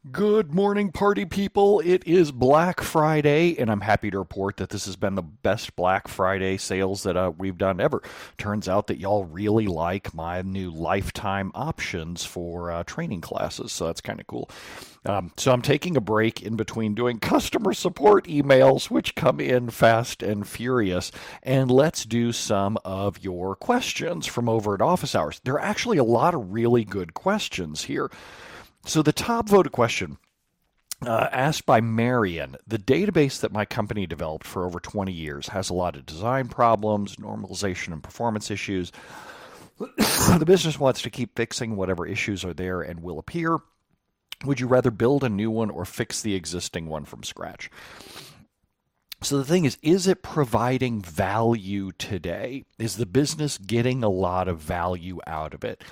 Good morning, party people. It is Black Friday, and I'm happy to report that this has been the best Black Friday sales that we've done ever. Turns out that y'all really like my new lifetime options for training classes, so that's kind of cool. So I'm taking a break in between doing customer support emails, which come in fast and furious, and let's do some of your questions from over at office hours. There are actually a lot of really good questions here. So the top voted question asked by Marion, the database that my company developed for over 20 years has a lot of design problems, normalization and performance issues. The business wants to keep fixing whatever issues are there and will appear. Would you rather build a new one or fix the existing one from scratch? So the thing is it providing value today? Is the business getting a lot of value out of it?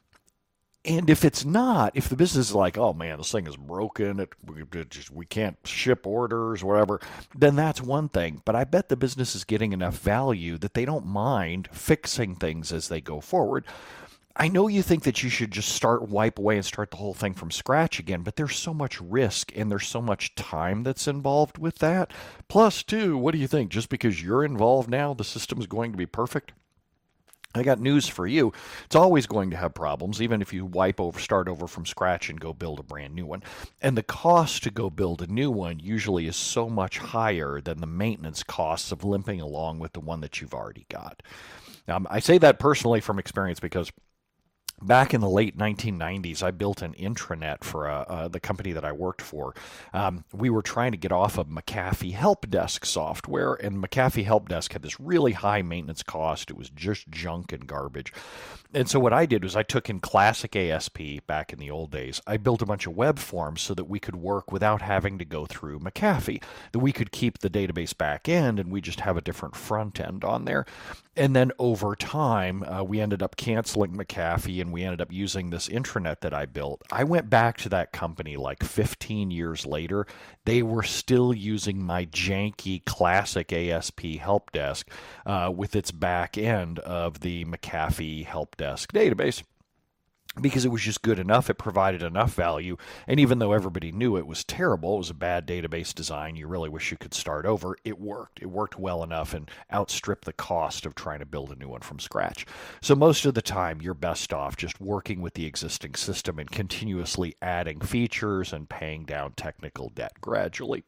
And if it's not, if the business is like, oh man, this thing is broken, we can't ship orders, whatever, then that's one thing. But I bet the business is getting enough value that they don't mind fixing things as they go forward. I know you think that you should just wipe away and start the whole thing from scratch again, but there's so much risk and there's so much time that's involved with that. Plus, too, what do you think? Just because you're involved now, the system is going to be perfect? I got news for you. It's always going to have problems, even if you start over from scratch and go build a brand new one. And the cost to go build a new one usually is so much higher than the maintenance costs of limping along with the one that you've already got. I say that personally from experience because back in the late 1990s, I built an intranet for the company that I worked for. We were trying to get off of McAfee Help Desk software, and McAfee Help Desk had this really high maintenance cost. It was just junk and garbage. And so what I did was I took in classic ASP back in the old days. I built a bunch of web forms so that we could work without having to go through McAfee, that we could keep the database back end and we just have a different front end on there. And then over time, we ended up canceling McAfee and we ended up using this intranet that I built. I went back to that company like 15 years later. They were still using my janky classic ASP help desk with its back end of the McAfee help desk database, because it was just good enough. It provided enough value. And even though everybody knew it was terrible, it was a bad database design, you really wish you could start over, it worked. It worked well enough and outstripped the cost of trying to build a new one from scratch. So most of the time, you're best off just working with the existing system and continuously adding features and paying down technical debt gradually.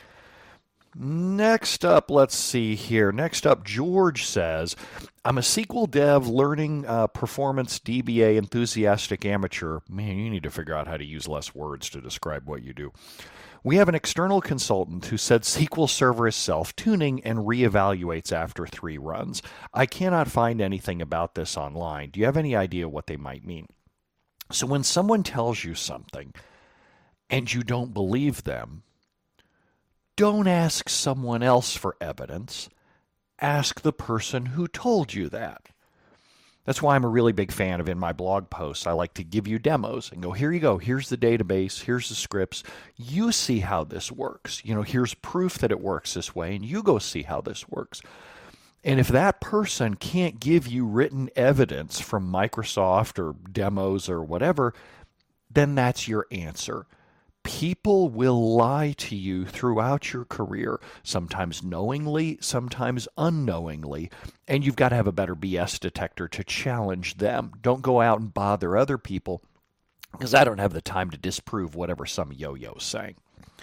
Next up, let's see here. Next up, George says, I'm a SQL dev, learning performance DBA enthusiastic amateur. Man, you need to figure out how to use less words to describe what you do. We have an external consultant who said SQL Server is self-tuning and reevaluates after 3 runs. I cannot find anything about this online. Do you have any idea what they might mean? So when someone tells you something and you don't believe them, don't ask someone else for evidence. Ask the person who told you that. That's why I'm a really big fan of, in my blog posts, I like to give you demos and go, here you go. Here's the database. Here's the scripts. You see how this works. Here's proof that it works this way, and you go see how this works. And if that person can't give you written evidence from Microsoft or demos or whatever, then that's your answer. People will lie to you throughout your career, sometimes knowingly, sometimes unknowingly, and you've got to have a better BS detector to challenge them. Don't go out and bother other people, because I don't have the time to disprove whatever some yo-yo's saying.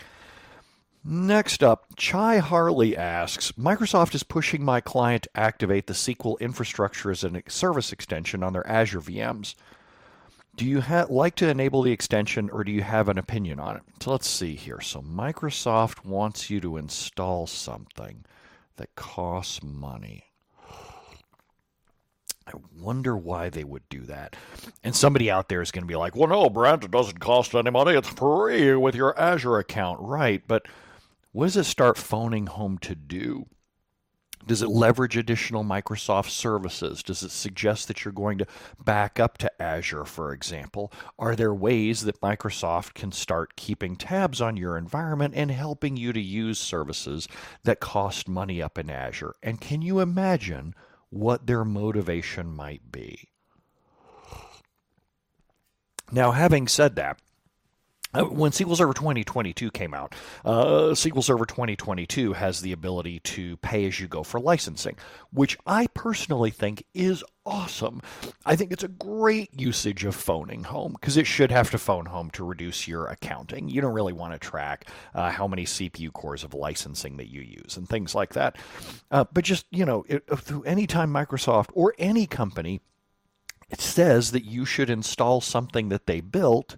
Next up, Chai Harley asks, Microsoft is pushing my client to activate the SQL infrastructure as a service extension on their Azure VMs. Do you like to enable the extension, or do you have an opinion on it? So let's see here. So Microsoft wants you to install something that costs money. I wonder why they would do that. And somebody out there is going to be like, well, no, Brent, it doesn't cost any money. It's free with your Azure account. Right, but what does it start phoning home to do? Does it leverage additional Microsoft services? Does it suggest that you're going to back up to Azure, for example? Are there ways that Microsoft can start keeping tabs on your environment and helping you to use services that cost money up in Azure? And can you imagine what their motivation might be? Now, having said that, When SQL Server 2022 came out, SQL Server 2022 has the ability to pay as you go for licensing, which I personally think is awesome. I think it's a great usage of phoning home because it should have to phone home to reduce your accounting. You don't really want to track how many CPU cores of licensing that you use and things like that. But just, anytime Microsoft or any company it says that you should install something that they built,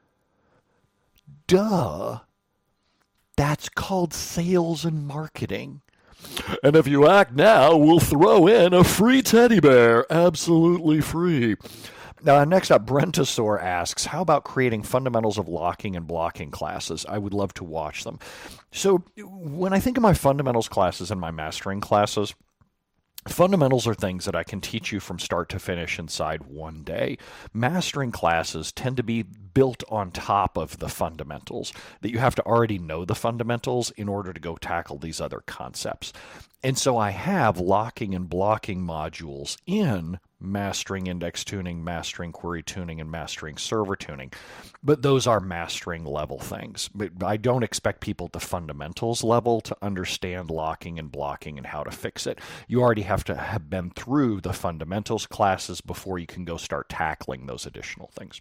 duh. That's called sales and marketing. And if you act now, we'll throw in a free teddy bear. Absolutely free. Next up, Brentasaur asks, how about creating fundamentals of locking and blocking classes? I would love to watch them. So when I think of my fundamentals classes and my mastering classes, fundamentals are things that I can teach you from start to finish inside one day. Mastering classes tend to be built on top of the fundamentals, that you have to already know the fundamentals in order to go tackle these other concepts. And so I have locking and blocking modules in mastering index tuning, mastering query tuning, and mastering server tuning. But those are mastering level things. But I don't expect people at the fundamentals level to understand locking and blocking and how to fix it. You already have to have been through the fundamentals classes before you can go start tackling those additional things.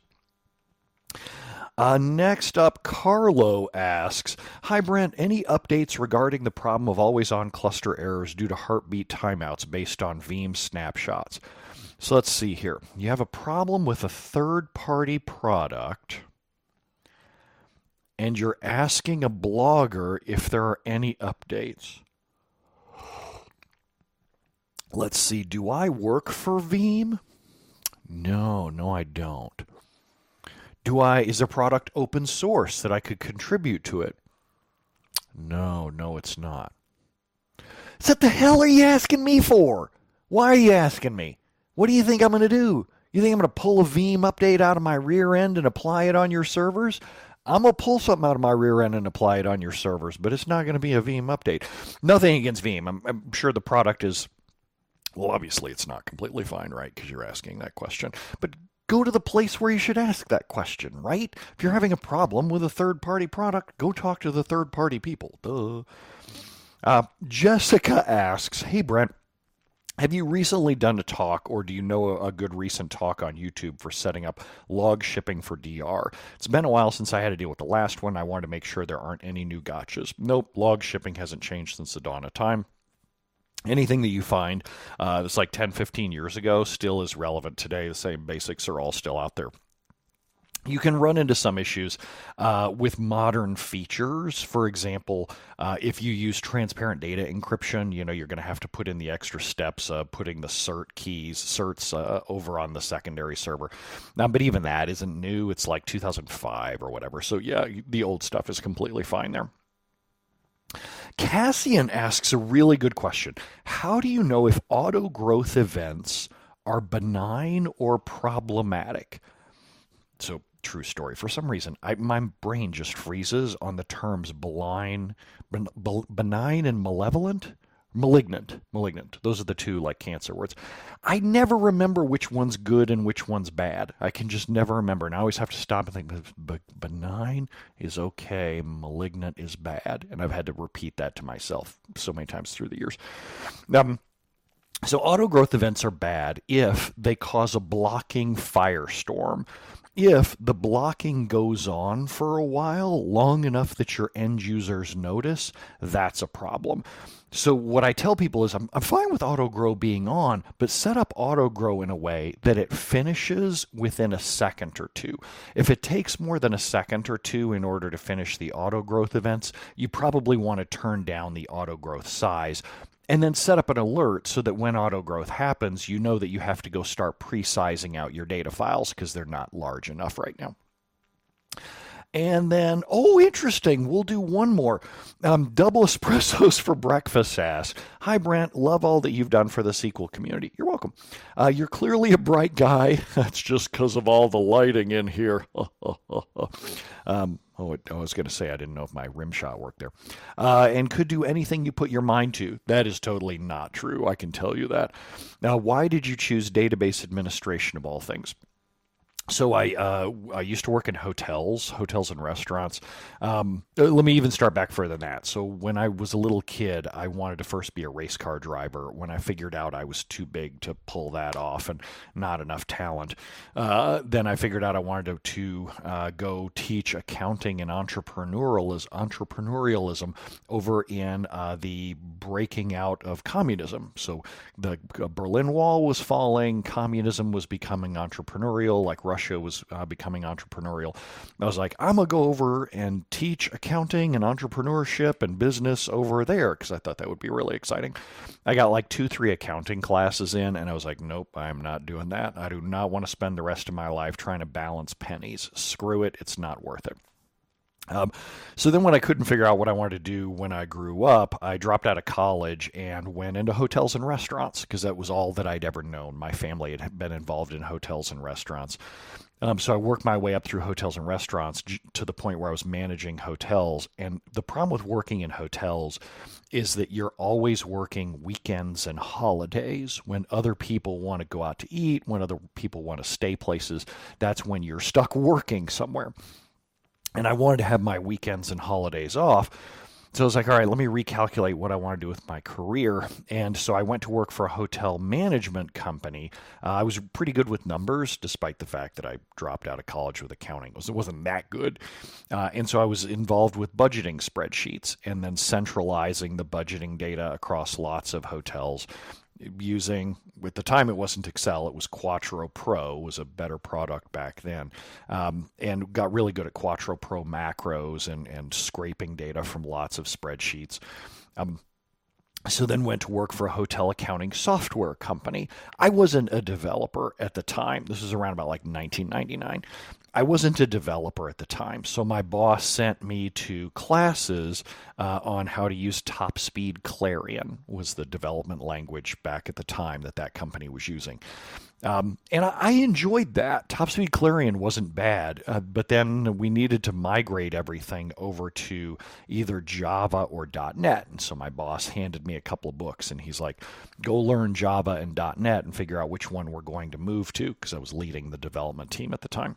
Next up, Carlo asks, hi Brent, any updates regarding the problem of always-on cluster errors due to heartbeat timeouts based on Veeam snapshots? So let's see here. You have a problem with a third-party product, and you're asking a blogger if there are any updates. Let's see, do I work for Veeam? No, I don't. Is the product open source that I could contribute to it? No, it's not. So what the hell are you asking me for? Why are you asking me? What do you think I'm going to do? You think I'm going to pull a Veeam update out of my rear end and apply it on your servers? I'm going to pull something out of my rear end and apply it on your servers, but it's not going to be a Veeam update. Nothing against Veeam. I'm sure the product is, well, obviously it's not completely fine, right? Because you're asking that question. But go to the place where you should ask that question, right? If you're having a problem with a third-party product, go talk to the third-party people. Duh. Jessica asks, hey, Brent, have you recently done a talk, or do you know a good recent talk on YouTube for setting up log shipping for DR? It's been a while since I had to deal with the last one. I wanted to make sure there aren't any new gotchas. Nope, log shipping hasn't changed since the dawn of time. Anything that you find that's like 10, 15 years ago still is relevant today. The same basics are all still out there. You can run into some issues with modern features. For example, if you use transparent data encryption, you're going to have to put in the extra steps of putting the certs over on the secondary server. But even that isn't new. It's like 2005 or whatever. So yeah, the old stuff is completely fine there. Cassian asks a really good question. How do you know if auto growth events are benign or problematic? So, true story. For some reason, my brain just freezes on the terms benign and malignant. Those are the two like cancer words. I never remember which one's good and which one's bad. I can just never remember. And I always have to stop and think, benign is okay, malignant is bad. And I've had to repeat that to myself so many times through the years. So auto growth events are bad if they cause a blocking firestorm. If the blocking goes on for a while, long enough that your end users notice, that's a problem. So what I tell people is I'm fine with autogrow being on, but set up autogrow in a way that it finishes within a second or two. If it takes more than a second or two in order to finish the autogrowth events, you probably want to turn down the autogrowth size. And then set up an alert so that when autogrowth happens, you know that you have to go start pre-sizing out your data files because they're not large enough right now. And then, interesting, we'll do one more. Double espressos for breakfast asks, hi Brent, love all that you've done for the SQL community. You're welcome. You're clearly a bright guy. That's just because of all the lighting in here. I was going to say I didn't know if my rim shot worked there. And could do anything you put your mind to. That is totally not true. I can tell you that. Now, why did you choose database administration of all things? So I used to work in hotels and restaurants. Let me even start back further than that. So when I was a little kid, I wanted to first be a race car driver. When I figured out I was too big to pull that off and not enough talent, then I figured out I wanted to go teach accounting and entrepreneurialism over in the breaking out of communism. So the Berlin Wall was falling, communism was becoming entrepreneurial, like Russia was becoming entrepreneurial. I was like, I'm going to go over and teach accounting and entrepreneurship and business over there because I thought that would be really exciting. I got like 2, 3 accounting classes in, and I was like, nope, I'm not doing that. I do not want to spend the rest of my life trying to balance pennies. Screw it, it's not worth it. So then when I couldn't figure out what I wanted to do when I grew up, I dropped out of college and went into hotels and restaurants because that was all that I'd ever known. My family had been involved in hotels and restaurants. So I worked my way up through hotels and restaurants to the point where I was managing hotels. And the problem with working in hotels is that you're always working weekends and holidays when other people want to go out to eat, when other people want to stay places. That's when you're stuck working somewhere. And I wanted to have my weekends and holidays off. So I was like, all right, let me recalculate what I want to do with my career. And so I went to work for a hotel management company. I was pretty good with numbers, despite the fact that I dropped out of college with accounting. It wasn't that good. And so I was involved with budgeting spreadsheets and then centralizing the budgeting data across lots of hotels using, at the time it wasn't Excel, it was Quattro Pro, was a better product back then, and got really good at Quattro Pro macros and scraping data from lots of spreadsheets. So then went to work for a hotel accounting software company. I wasn't a developer at the time. This was around about like 1999. I wasn't a developer at the time, so my boss sent me to classes on how to use Top Speed Clarion, was the development language back at the time that company was using. And I enjoyed that. Top Speed Clarion wasn't bad, but then we needed to migrate everything over to either Java or .NET. And so my boss handed me a couple of books, and he's like, go learn Java and .NET and figure out which one we're going to move to, because I was leading the development team at the time.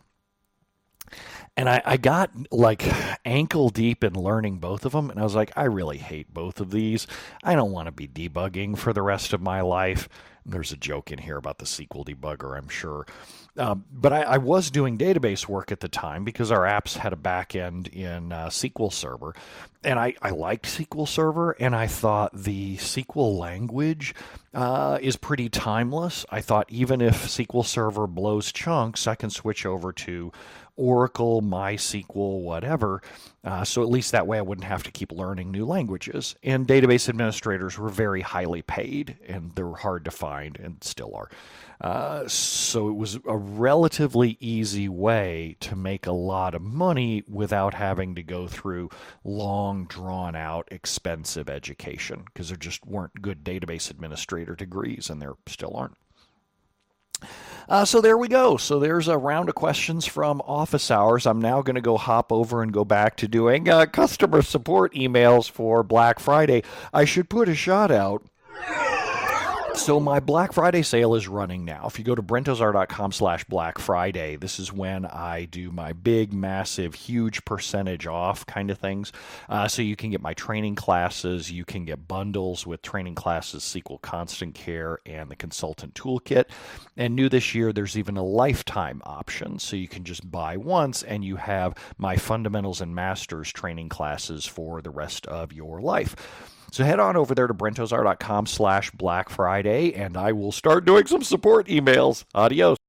And I got like ankle deep in learning both of them. And I was like, I really hate both of these. I don't want to be debugging for the rest of my life. There's a joke in here about the SQL debugger, I'm sure. But I was doing database work at the time because our apps had a back end in SQL Server. And I liked SQL Server, and I thought the SQL language is pretty timeless. I thought even if SQL Server blows chunks, I can switch over to Oracle, MySQL, whatever. So at least that way I wouldn't have to keep learning new languages. And database administrators were very highly paid, and they were hard to find and still are. So it was a relatively easy way to make a lot of money without having to go through long, drawn-out, expensive education, because there just weren't good database administrator degrees, and there still aren't. So there we go. So there's a round of questions from office hours. I'm now going to go hop over and go back to doing customer support emails for Black Friday. I should put a shot out. So my Black Friday sale is running now. If you go to brentozar.com/Black Friday, this is when I do my big, massive, huge percentage off kind of things. So you can get my training classes. You can get bundles with training classes, SQL Constant Care, and the Consultant Toolkit. And new this year, there's even a lifetime option. So you can just buy once and you have my Fundamentals and Masters training classes for the rest of your life. So head on over there to brentozar.com/Black Friday, and I will start doing some support emails. Adios.